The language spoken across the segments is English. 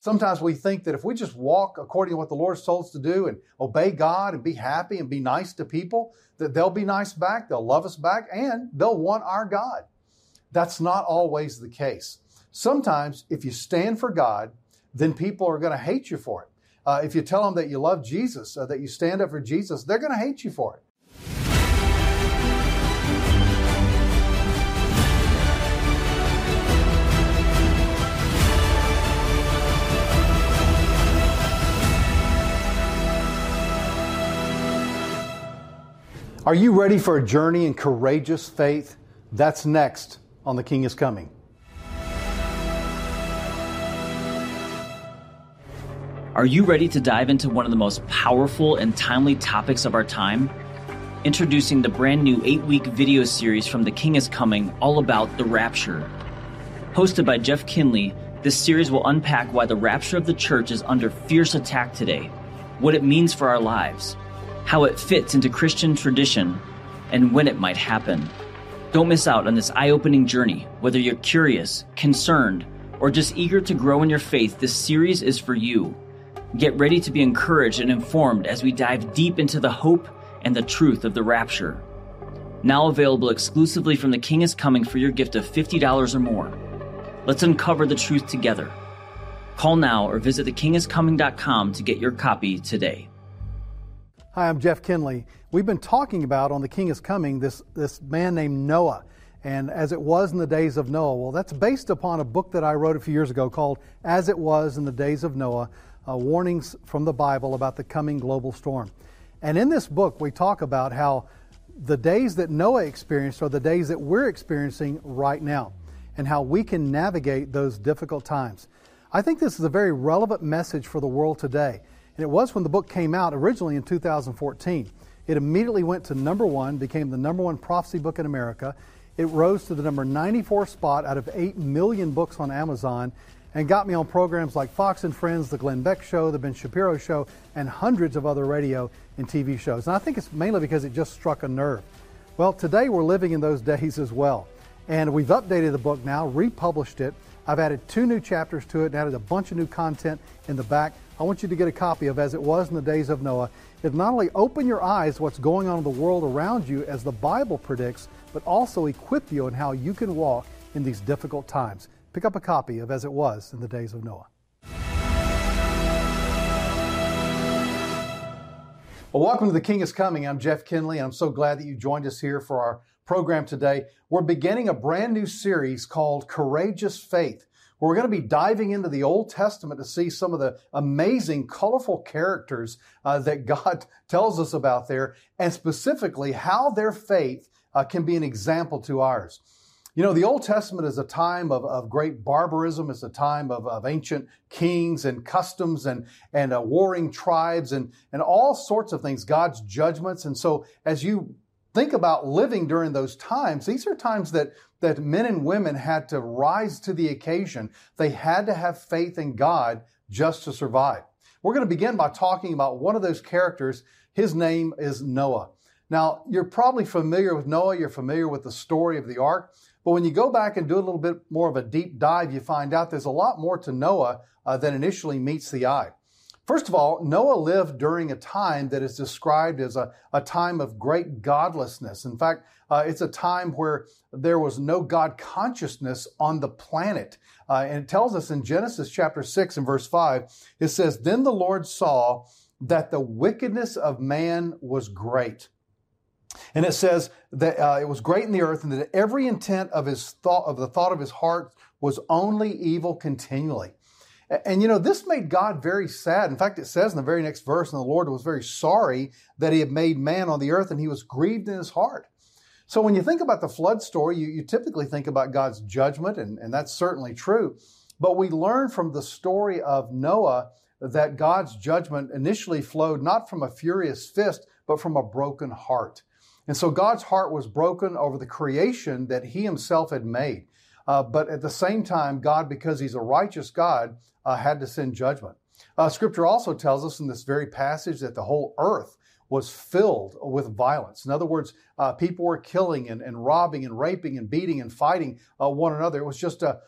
Sometimes we think that if we just walk according to what the Lord's told us to do and obey God and be happy and be nice to people, that they'll be nice back, they'll love us back, and they'll want our God. That's not always the case. Sometimes if you stand for God, then people are going to hate you for it. If you tell them that you love Jesus, that you stand up for Jesus, they're going to hate you for it. Are you ready for a journey in courageous faith? That's next on The King is Coming. Are you ready to dive into one of the most powerful and timely topics of our time? Introducing the brand new 8-week video series from The King is Coming, all about the rapture. Hosted by Jeff Kinley, this series will unpack why the rapture of the church is under fierce attack today, what it means for our lives, how it fits into Christian tradition, and when it might happen. Don't miss out on this eye-opening journey. Whether you're curious, concerned, or just eager to grow in your faith, this series is for you. Get ready to be encouraged and informed as we dive deep into the hope and the truth of the rapture. Now available exclusively from The King is Coming for your gift of $50 or more. Let's uncover the truth together. Call now or visit thekingiscoming.com to get your copy today. Hi, I'm Jeff Kinley. We've been talking about on The King is Coming this man named Noah, and as it was in the days of Noah. Well, that's based upon a book that I wrote a few years ago called As It Was in the Days of Noah, warnings from the Bible about the coming global storm. And in this book, we talk about how the days that Noah experienced are the days that we're experiencing right now, and how we can navigate those difficult times. I think this is a very relevant message for the world today. And it was when the book came out originally in 2014. It immediately went to number 1, became the number 1 prophecy book in America. It rose to the number 94 spot out of 8 million books on Amazon and got me on programs like Fox and Friends, The Glenn Beck Show, The Ben Shapiro Show, and hundreds of other radio and TV shows. And I think it's mainly because it just struck a nerve. Well, today we're living in those days as well. And we've updated the book now, republished it. I've added 2 new chapters to it and added a bunch of new content in the back. I want you to get a copy of As It Was in the Days of Noah. It'll not only open your eyes to what's going on in the world around you as the Bible predicts, but also equip you in how you can walk in these difficult times. Pick up a copy of As It Was in the Days of Noah. Well, welcome to The King is Coming. I'm Jeff Kinley, and I'm so glad that you joined us here for our program today. We're beginning a brand new series called Courageous Faith. We're going to be diving into the Old Testament to see some of the amazing, colorful characters that God tells us about there, and specifically how their faith can be an example to ours. You know, the Old Testament is a time of great barbarism. It's a time of ancient kings and customs and warring tribes and all sorts of things, God's judgments. And so as you think about living during those times, these are times that men and women had to rise to the occasion. They had to have faith in God just to survive. We're going to begin by talking about one of those characters. His name is Noah. Now, you're probably familiar with Noah. You're familiar with the story of the ark. But when you go back and do a little bit more of a deep dive, you find out there's a lot more to Noah than initially meets the eye. First of all, Noah lived during a time that is described as a time of great godlessness. In fact, it's a time where there was no God consciousness on the planet. And it tells us in Genesis chapter 6 and verse 5, it says, "Then the Lord saw that the wickedness of man was great." And it says that it was great in the earth, and that every intent of the thought of his heart was only evil continually. And you know, this made God very sad. In fact, it says in the very next verse, "And the Lord was very sorry that he had made man on the earth, and he was grieved in his heart." So when you think about the flood story, you typically think about God's judgment, and that's certainly true. But we learn from the story of Noah that God's judgment initially flowed not from a furious fist, but from a broken heart. And so God's heart was broken over the creation that he himself had made. But at the same time, God, because he's a righteous God, had to send judgment. Scripture also tells us in this very passage that the whole earth was filled with violence. In other words, people were killing and robbing and raping and beating and fighting one another. It was just a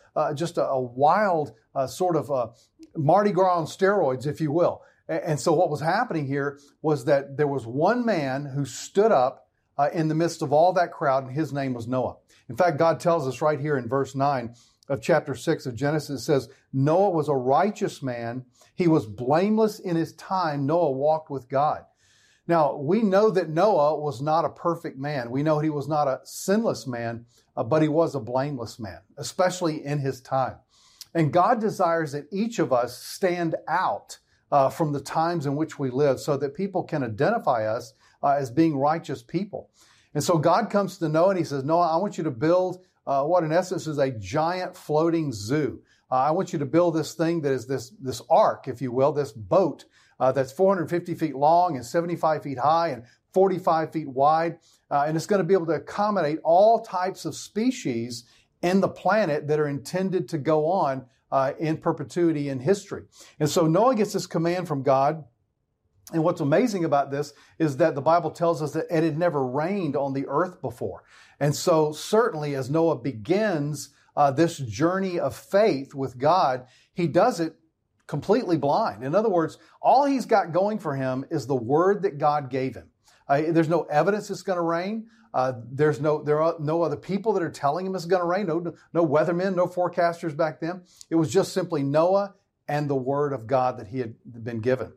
wild sort of Mardi Gras on steroids, if you will. And so what was happening here was that there was one man who stood up in the midst of all that crowd, and his name was Noah. In fact, God tells us right here in verse 9 of chapter 6 of Genesis, it says, Noah was a righteous man. He was blameless in his time. Noah walked with God. Now, we know that Noah was not a perfect man. We know he was not a sinless man, but he was a blameless man, especially in his time. And God desires that each of us stand out from the times in which we live so that people can identify us as being righteous people. And so God comes to Noah and he says, Noah, I want you to build what in essence is a giant floating zoo. I want you to build this thing that is this ark, if you will, this boat that's 450 feet long and 75 feet high and 45 feet wide. And it's going to be able to accommodate all types of species in the planet that are intended to go on in perpetuity in history. And so Noah gets this command from God. And what's amazing about this is that the Bible tells us that it had never rained on the earth before. And so certainly as Noah begins this journey of faith with God, he does it completely blind. In other words, all he's got going for him is the word that God gave him. There's no evidence it's going to rain. There are no other people that are telling him it's going to rain. No weathermen, no forecasters back then. It was just simply Noah and the word of God that he had been given.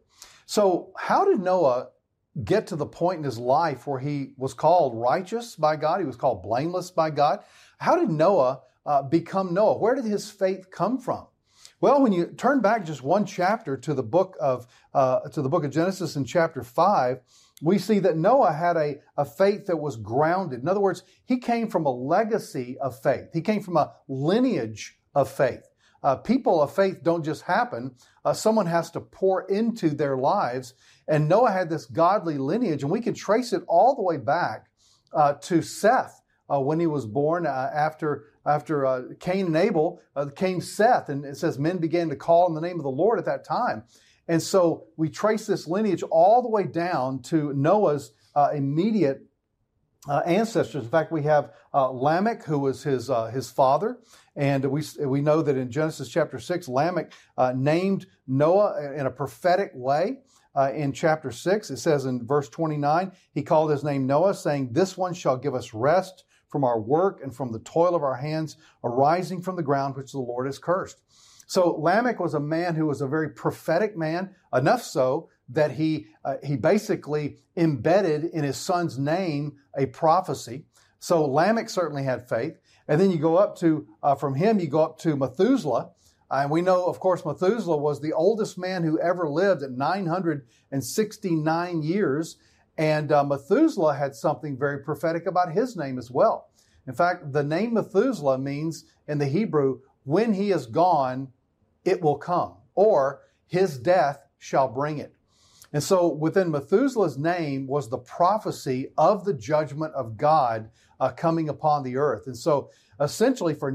So how did Noah get to the point in his life where he was called righteous by God? He was called blameless by God. How did Noah become Noah? Where did his faith come from? Well, when you turn back just one chapter to the book of Genesis in chapter 5, we see that Noah had a faith that was grounded. In other words, he came from a legacy of faith. He came from a lineage of faith. People of faith don't just happen. Someone has to pour into their lives. And Noah had this godly lineage, and we can trace it all the way back to Seth when he was born after Cain and Abel came Seth. And it says men began to call on the name of the Lord at that time. And so we trace this lineage all the way down to Noah's immediate ancestors. In fact, we have Lamech, who was his father. And we know that in Genesis chapter 6, Lamech named Noah in a prophetic way. In chapter 6, it says in verse 29, he called his name Noah, saying, "This one shall give us rest from our work and from the toil of our hands arising from the ground which the Lord has cursed." So Lamech was a man who was a very prophetic man, enough so that he basically embedded in his son's name a prophecy. So Lamech certainly had faith. And then you go up to, from him, you go up to Methuselah. And we know, of course, Methuselah was the oldest man who ever lived at 969 years. And Methuselah had something very prophetic about his name as well. In fact, the name Methuselah means in the Hebrew, when he is gone, it will come, or his death shall bring it. And so within Methuselah's name was the prophecy of the judgment of God coming upon the earth. And so essentially for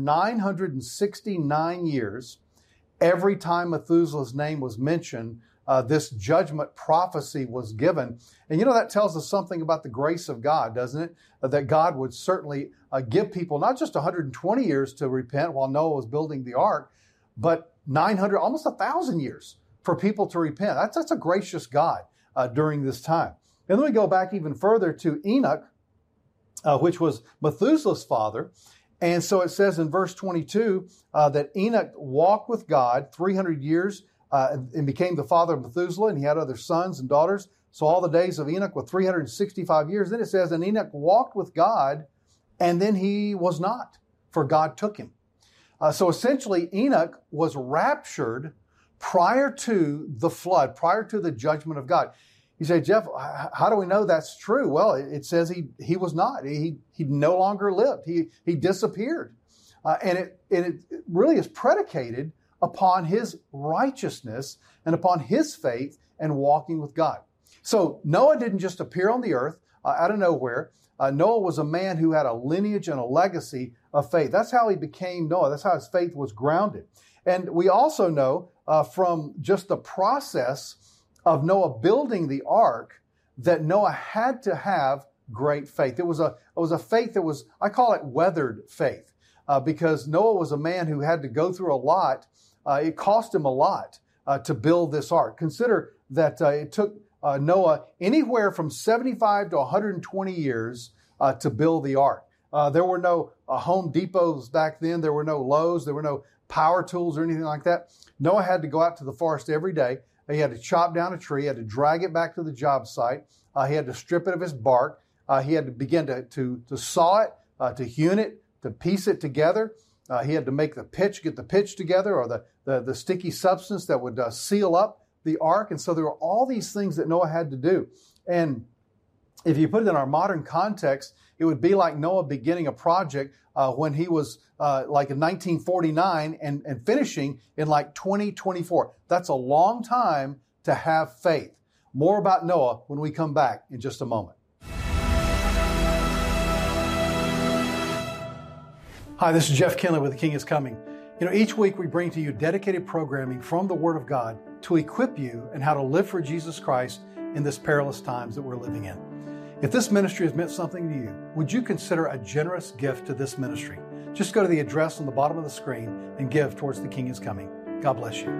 969 years, every time Methuselah's name was mentioned, this judgment prophecy was given. And that tells us something about the grace of God, doesn't it? That God would certainly give people not just 120 years to repent while Noah was building the ark, but 900, almost 1,000 years for people to repent. That's a gracious God during this time. And then we go back even further to Enoch, which was Methuselah's father. And so it says in verse 22 that Enoch walked with God 300 years and became the father of Methuselah, and he had other sons and daughters. So all the days of Enoch were 365 years. Then it says, and Enoch walked with God, and then he was not, for God took him. So essentially, Enoch was raptured prior to the flood, prior to the judgment of God. You say, Jeff, how do we know that's true? Well, it says he was not. He no longer lived. He disappeared. And it really is predicated upon his righteousness and upon his faith and walking with God. So Noah didn't just appear on the earth out of nowhere. Noah was a man who had a lineage and a legacy of faith. That's how he became Noah. That's how his faith was grounded. And we also know from just the process of Noah building the ark that Noah had to have great faith. It was a faith that was, I call it weathered faith, because Noah was a man who had to go through a lot. It cost him a lot to build this ark. Consider that it took Noah anywhere from 75 to 120 years to build the ark. There were no Home Depots back then. There were no Lowe's. There were no power tools or anything like that. Noah had to go out to the forest every day. He had to chop down a tree. He had to drag it back to the job site. He had to strip it of its bark. He had to begin to saw it, to hewn it, to piece it together. He had to make get the pitch together, or the sticky substance that would seal up the ark. And so there were all these things that Noah had to do. And if you put it in our modern context, it would be like Noah beginning a project when he was like in 1949 and finishing in like 2024. That's a long time to have faith. More about Noah when we come back in just a moment. Hi, this is Jeff Kinley with The King is Coming. Each week we bring to you dedicated programming from the Word of God to equip you in how to live for Jesus Christ in this perilous times that we're living in. If this ministry has meant something to you, would you consider a generous gift to this ministry? Just go to the address on the bottom of the screen and give towards The King is Coming. God bless you.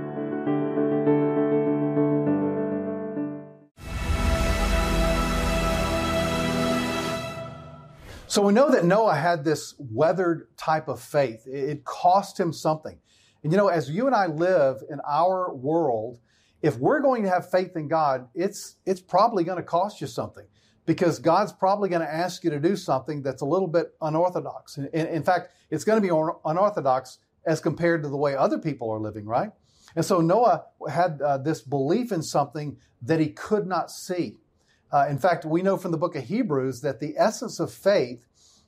So we know that Noah had this weathered type of faith. It cost him something. And as you and I live in our world, if we're going to have faith in God, it's probably going to cost you something, because God's probably going to ask you to do something that's a little bit unorthodox. In fact, it's going to be unorthodox as compared to the way other people are living, right? And so Noah had this belief in something that he could not see. In fact, we know from the book of Hebrews that the essence of faith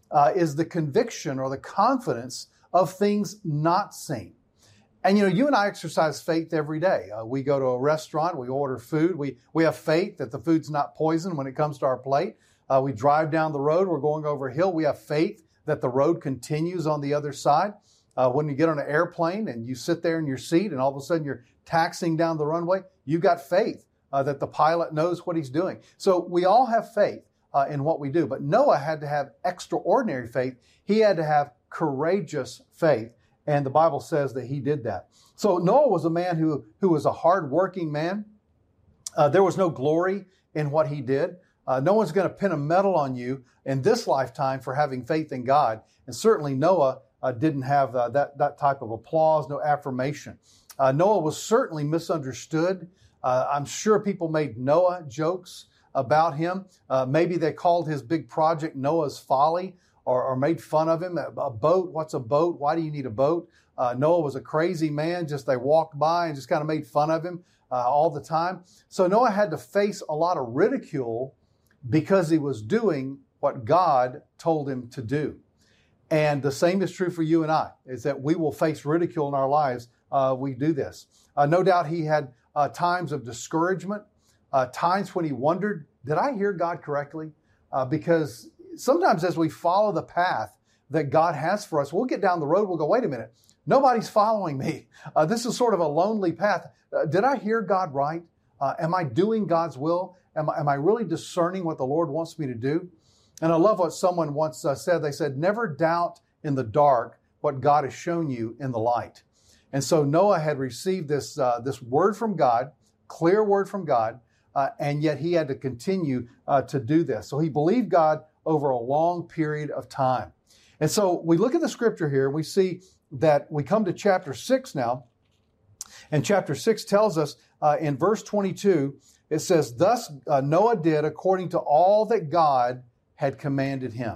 is the conviction or the confidence of things not seen. And you and I exercise faith every day. We go to a restaurant, we order food, we have faith that the food's not poison when it comes to our plate. We drive down the road, we're going over a hill, we have faith that the road continues on the other side. When you get on an airplane and you sit there in your seat and all of a sudden you're taxiing down the runway, you've got faith that the pilot knows what he's doing. So we all have faith in what we do. But Noah had to have extraordinary faith. He had to have courageous faith. And the Bible says that he did that. So Noah was a man who was a hardworking man. There was no glory in what he did. No one's going to pin a medal on you in this lifetime for having faith in God. And certainly Noah didn't have that type of applause, no affirmation. Noah was certainly misunderstood. I'm sure people made Noah jokes about him. Maybe they called his big project Noah's Folly, or made fun of him. A boat, what's a boat? Why do you need a boat? Noah was a crazy man. They walked by and just kind of made fun of him all the time. So Noah had to face a lot of ridicule because he was doing what God told him to do. And the same is true for you and I, is that we will face ridicule in our lives. We do this. No doubt he had times of discouragement, times when he wondered, did I hear God correctly? Because sometimes as we follow the path that God has for us, we'll get down the road, we'll go, wait a minute, nobody's following me. This is sort of a lonely path. Did I hear God right? Am I doing God's will? Am I really discerning what the Lord wants me to do? And I love what someone once said. They said, never doubt in the dark what God has shown you in the light. And so Noah had received this word from God, clear word from God, and yet he had to continue to do this. So he believed God over a long period of time. And so we look at the scripture here, and we see that we come to chapter 6 now. And chapter 6 tells us in verse 22, it says, thus Noah did according to all that God had commanded him.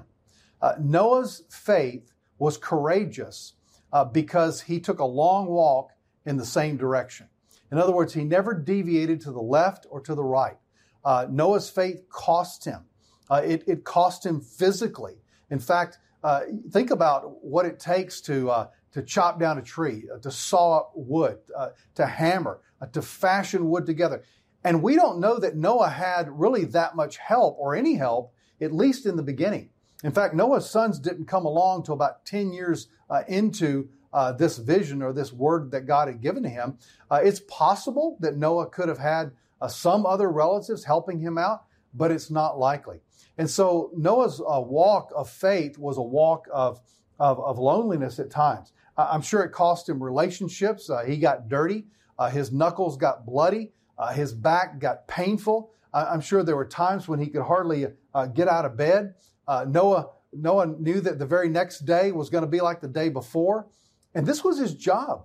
Noah's faith was courageous because he took a long walk in the same direction. In other words, he never deviated to the left or to the right. Noah's faith cost him. It cost him physically. In fact, think about what it takes to chop down a tree, to saw up wood, to hammer, to fashion wood together. And we don't know that Noah had really that much help or any help, at least in the beginning. In fact, Noah's sons didn't come along till about 10 years into this vision or this word that God had given to him. It's possible that Noah could have had some other relatives helping him out. but it's not likely. And so Noah's walk of faith was a walk of loneliness at times. I'm sure it cost him relationships. He got dirty. His knuckles got bloody. His back got painful. I'm sure there were times when he could hardly get out of bed. Noah knew that the very next day was going to be like the day before. And this was his job.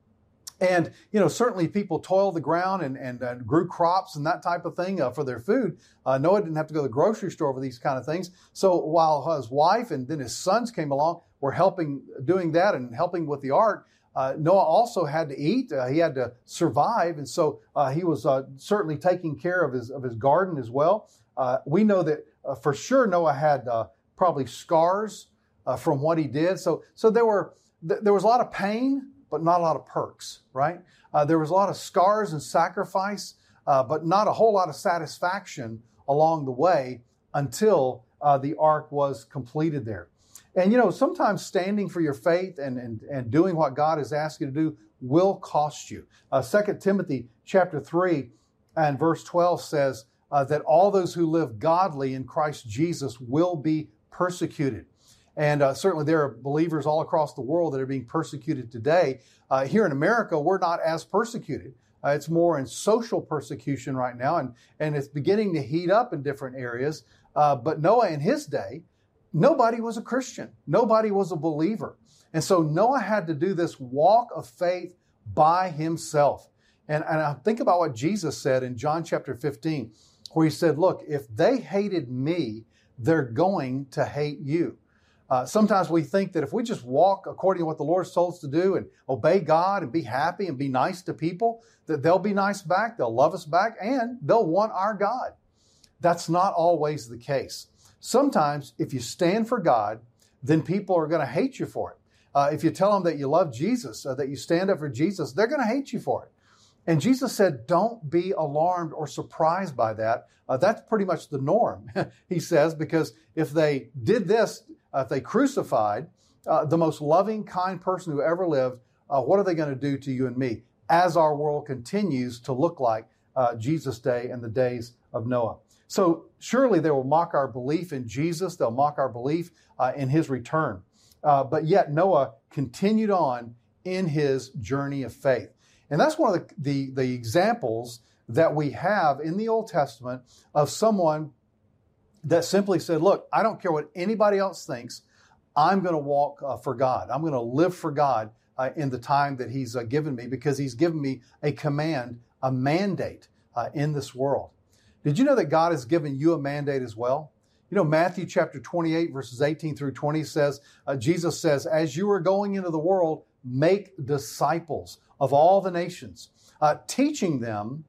And, certainly people toiled the ground and grew crops and that type of thing for their food. Noah didn't have to go to the grocery store for these kind of things. So while his wife and then his sons came along, were doing that and helping with the ark, Noah also had to eat. He had to survive. And so he was certainly taking care of his garden as well. We know that for sure Noah had probably scars from what he did. So there was a lot of pain, but not a lot of perks, right? There was a lot of scars and sacrifice, but not a whole lot of satisfaction along the way until the ark was completed there. And, sometimes standing for your faith and doing what God has asked you to do will cost you. 2 Timothy chapter 3 and verse 12 says that all those who live godly in Christ Jesus will be persecuted. And certainly there are believers all across the world that are being persecuted today. Here in America, we're not as persecuted. It's more in social persecution right now, and it's beginning to heat up in different areas. But Noah in his day, nobody was a Christian. Nobody was a believer. And so Noah had to do this walk of faith by himself. And I think about what Jesus said in John chapter 15, where he said, look, if they hated me, they're going to hate you. Sometimes we think that if we just walk according to what the Lord's told us to do and obey God and be happy and be nice to people, that they'll be nice back, they'll love us back, and they'll want our God. That's not always the case. Sometimes if you stand for God, then people are going to hate you for it. If you tell them that you love Jesus, that you stand up for Jesus, they're going to hate you for it. And Jesus said, don't be alarmed or surprised by that. That's pretty much the norm, he says, because if they did this, if they crucified the most loving, kind person who ever lived, what are they going to do to you and me as our world continues to look like Jesus' day and the days of Noah? So surely they will mock our belief in Jesus. They'll mock our belief in his return. But yet Noah continued on in his journey of faith. And that's one of the examples that we have in the Old Testament of someone that simply said, look, I don't care what anybody else thinks. I'm going to walk for God. I'm going to live for God in the time that he's given me, because he's given me a command, a mandate in this world. Did you know that God has given you a mandate as well? Matthew chapter 28, verses 18 through 20 says, Jesus says, as you are going into the world, make disciples of all the nations, teaching them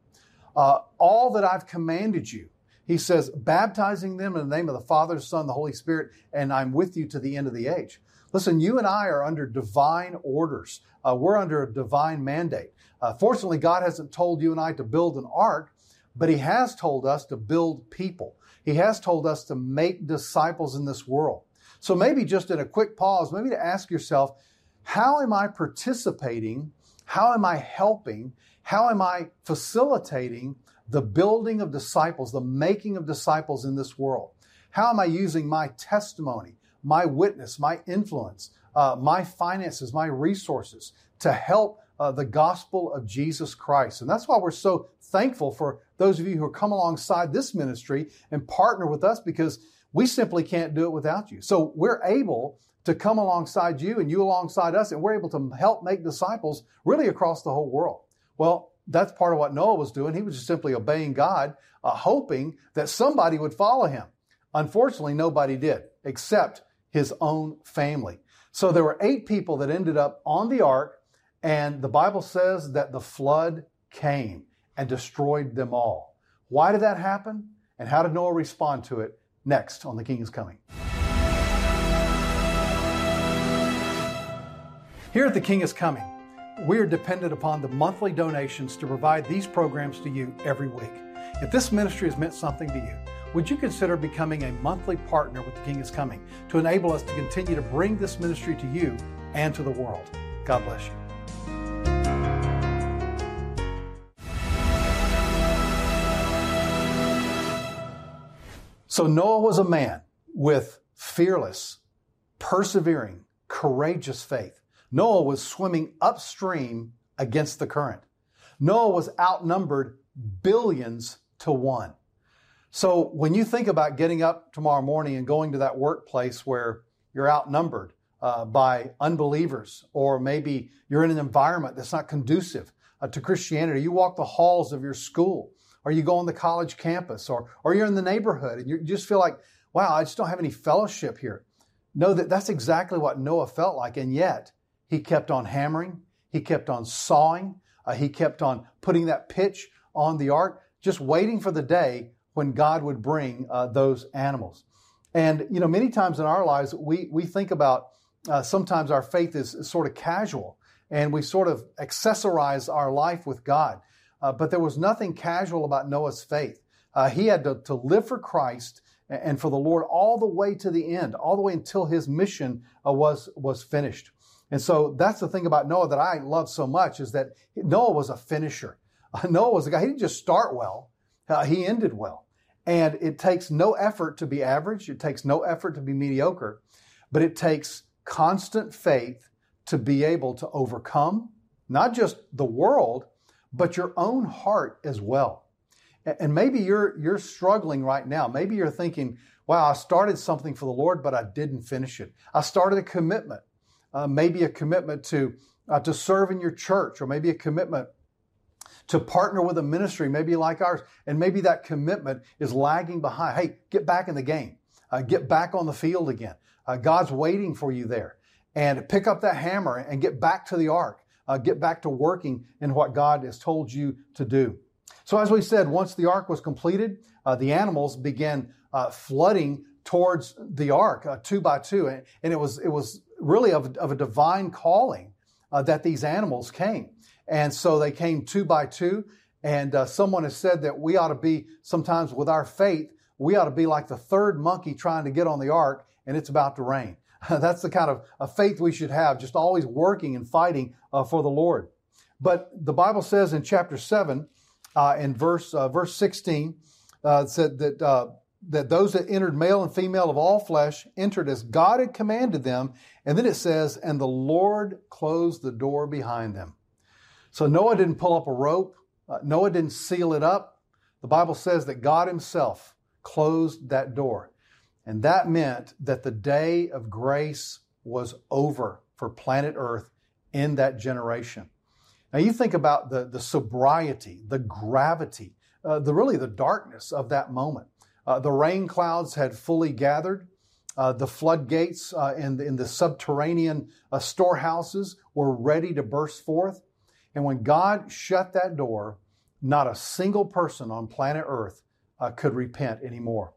all that I've commanded you. He says, baptizing them in the name of the Father, Son, the Holy Spirit, and I'm with you to the end of the age. Listen, you and I are under divine orders. We're under a divine mandate. Fortunately, God hasn't told you and I to build an ark, but he has told us to build people. He has told us to make disciples in this world. So maybe just in a quick pause, maybe to ask yourself, how am I participating? How am I helping? How am I facilitating the building of disciples, the making of disciples in this world? How am I using my testimony, my witness, my influence, my finances, my resources to help the gospel of Jesus Christ? And that's why we're so thankful for those of you who come alongside this ministry and partner with us, because we simply can't do it without you. So we're able to come alongside you and you alongside us, and we're able to help make disciples really across the whole world. Well, that's part of what Noah was doing. He was just simply obeying God, hoping that somebody would follow him. Unfortunately, nobody did, except his own family. So there were 8 people that ended up on the ark, and the Bible says that the flood came and destroyed them all. Why did that happen? And how did Noah respond to it? Next on The King is Coming. Here at The King is Coming, we are dependent upon the monthly donations to provide these programs to you every week. If this ministry has meant something to you, would you consider becoming a monthly partner with The King is Coming to enable us to continue to bring this ministry to you and to the world? God bless you. So Noah was a man with fearless, persevering, courageous faith. Noah was swimming upstream against the current. Noah was outnumbered billions to one. So when you think about getting up tomorrow morning and going to that workplace where you're outnumbered by unbelievers, or maybe you're in an environment that's not conducive to Christianity, you walk the halls of your school, or you go on the college campus, or you're in the neighborhood and you just feel like, wow, I just don't have any fellowship here. Know that that's exactly what Noah felt like, and yet he kept on hammering, he kept on sawing, he kept on putting that pitch on the ark, just waiting for the day when God would bring those animals. And, you know, many times in our lives, we think about sometimes our faith is sort of casual, and we sort of accessorize our life with God. But there was nothing casual about Noah's faith. He had to live for Christ and for the Lord all the way to the end, all the way until his mission was finished. And so that's the thing about Noah that I love so much, is that Noah was a finisher. Noah was a guy, he didn't just start well, he ended well. And it takes no effort to be average. It takes no effort to be mediocre, but it takes constant faith to be able to overcome not just the world, but your own heart as well. And maybe you're struggling right now. Maybe you're thinking, wow, I started something for the Lord, but I didn't finish it. I started a commitment, maybe a commitment to serve in your church, or maybe a commitment to partner with a ministry, maybe like ours, and maybe that commitment is lagging behind. Hey, get back in the game. Get back on the field again. God's waiting for you there. And pick up that hammer and get back to the ark. Get back to working in what God has told you to do. So as we said, once the ark was completed, the animals began flooding towards the ark, two by two. And it was really of a divine calling that these animals came. And so they came two by two. And someone has said that we ought to be, sometimes with our faith, we ought to be like the third monkey trying to get on the ark, and it's about to rain. That's the kind of faith we should have, just always working and fighting for the Lord. But the Bible says in chapter 7, in verse 16, said that those that entered, male and female of all flesh, entered as God had commanded them. And then it says, and the Lord closed the door behind them. So Noah didn't pull up a rope. Noah didn't seal it up. The Bible says that God himself closed that door. And that meant that the day of grace was over for planet Earth in that generation. Now you think about the sobriety, the gravity, the darkness of that moment. The rain clouds had fully gathered. The floodgates in the subterranean storehouses were ready to burst forth. And when God shut that door, not a single person on planet Earth could repent anymore.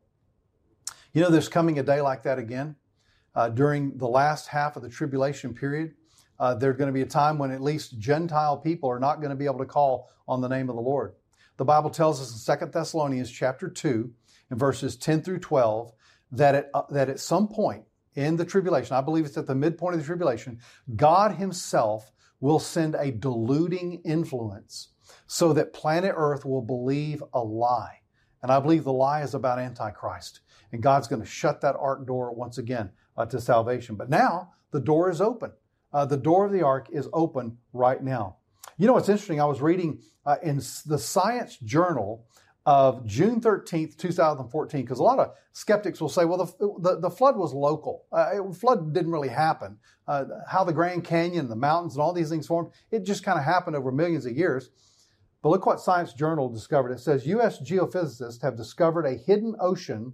You know, there's coming a day like that again. During the last half of the tribulation period, there's going to be a time when at least Gentile people are not going to be able to call on the name of the Lord. The Bible tells us in 2 Thessalonians chapter 2, in verses 10 through 12, that at some point in the tribulation, I believe it's at the midpoint of the tribulation, God himself will send a deluding influence so that planet Earth will believe a lie. And I believe the lie is about Antichrist. And God's going to shut that ark door once again to salvation. But now the door is open. The door of the ark is open right now. You know what's interesting? I was reading in the Science Journal of June 13th, 2014, because a lot of skeptics will say, well, the flood was local. Flood didn't really happen. How the Grand Canyon, the mountains, and all these things formed, it just kind of happened over millions of years. But look what Science Journal discovered. It says U.S. geophysicists have discovered a hidden ocean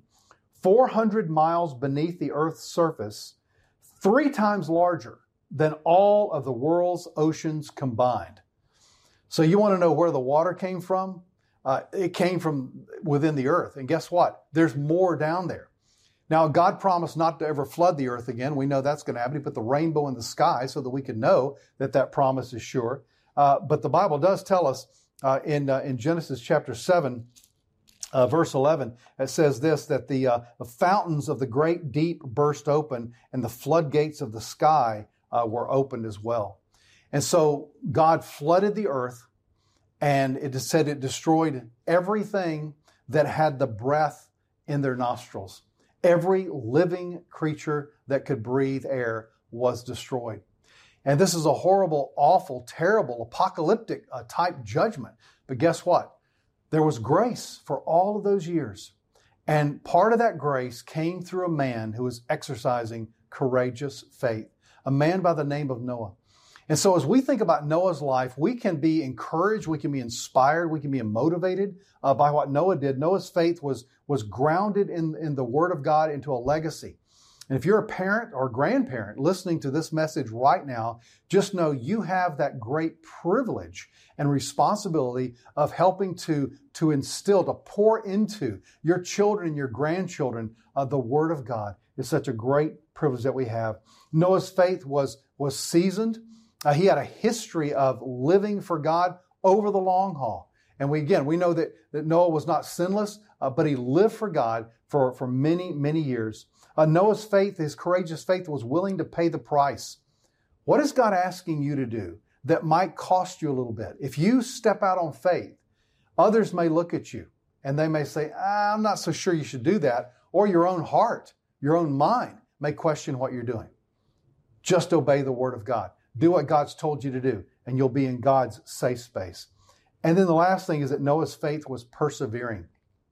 400 miles beneath the Earth's surface, 3 times larger than all of the world's oceans combined. So you want to know where the water came from? It came from within the earth. And guess what? There's more down there. Now, God promised not to ever flood the earth again. We know that's going to happen. He put the rainbow in the sky so that we can know that promise is sure. But the Bible does tell us in Genesis chapter 7, verse 11, it says this, that the fountains of the great deep burst open and the floodgates of the sky were opened as well. And so God flooded the earth, and it said it destroyed everything that had the breath in their nostrils. Every living creature that could breathe air was destroyed. And this is a horrible, awful, terrible, apocalyptic type judgment. But guess what? There was grace for all of those years. And part of that grace came through a man who was exercising courageous faith, a man by the name of Noah. And so as we think about Noah's life, we can be encouraged, we can be inspired, we can be motivated by what Noah did. Noah's faith was grounded in the Word of God into a legacy. And if you're a parent or grandparent listening to this message right now, just know you have that great privilege and responsibility of helping to instill, to pour into your children and your grandchildren the Word of God. It's such a great privilege that we have. Noah's faith was seasoned. He had a history of living for God over the long haul. And we know that Noah was not sinless, but he lived for God for many, many years. Noah's faith, his courageous faith, was willing to pay the price. What is God asking you to do that might cost you a little bit? If you step out on faith, others may look at you and they may say, I'm not so sure you should do that. Or your own heart, your own mind may question what you're doing. Just obey the Word of God. Do what God's told you to do, and you'll be in God's safe space. And then the last thing is that Noah's faith was persevering.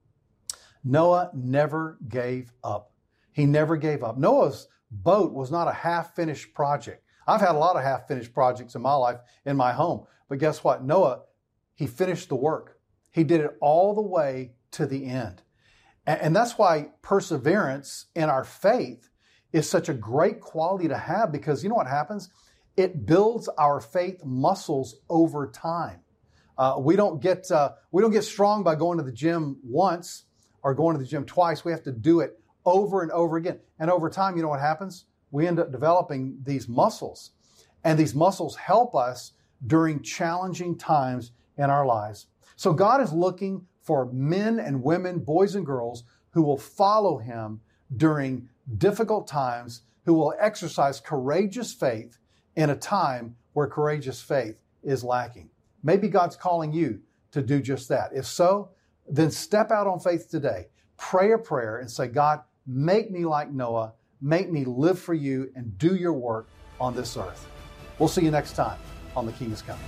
Noah never gave up. He never gave up. Noah's boat was not a half-finished project. I've had a lot of half-finished projects in my life, in my home. But guess what? Noah, he finished the work. He did it all the way to the end. And that's why perseverance in our faith is such a great quality to have, because you know what happens? It builds our faith muscles over time. We don't get strong by going to the gym once or going to the gym twice. We have to do it over and over again. And over time, you know what happens? We end up developing these muscles. And these muscles help us during challenging times in our lives. So God is looking for men and women, boys and girls, who will follow Him during difficult times, who will exercise courageous faith in a time where courageous faith is lacking. Maybe God's calling you to do just that. If so, then step out on faith today. Pray a prayer and say, God, make me like Noah. Make me live for you and do your work on this earth. We'll see you next time on The King is Coming.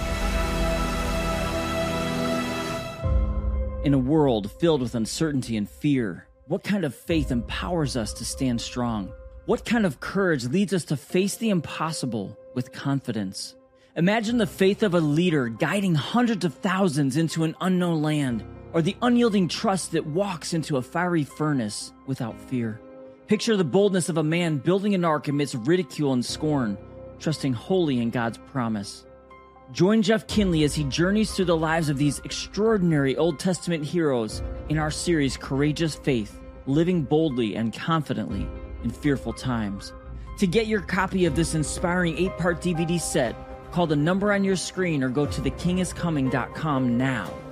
In a world filled with uncertainty and fear, what kind of faith empowers us to stand strong? What kind of courage leads us to face the impossible with confidence? Imagine the faith of a leader guiding hundreds of thousands into an unknown land, or the unyielding trust that walks into a fiery furnace without fear. Picture the boldness of a man building an ark amidst ridicule and scorn, trusting wholly in God's promise. Join Jeff Kinley as he journeys through the lives of these extraordinary Old Testament heroes in our series, Courageous Faith, Living Boldly and Confidently in Fearful Times. To get your copy of this inspiring 8-part DVD set, call the number on your screen or go to thekingiscoming.com now.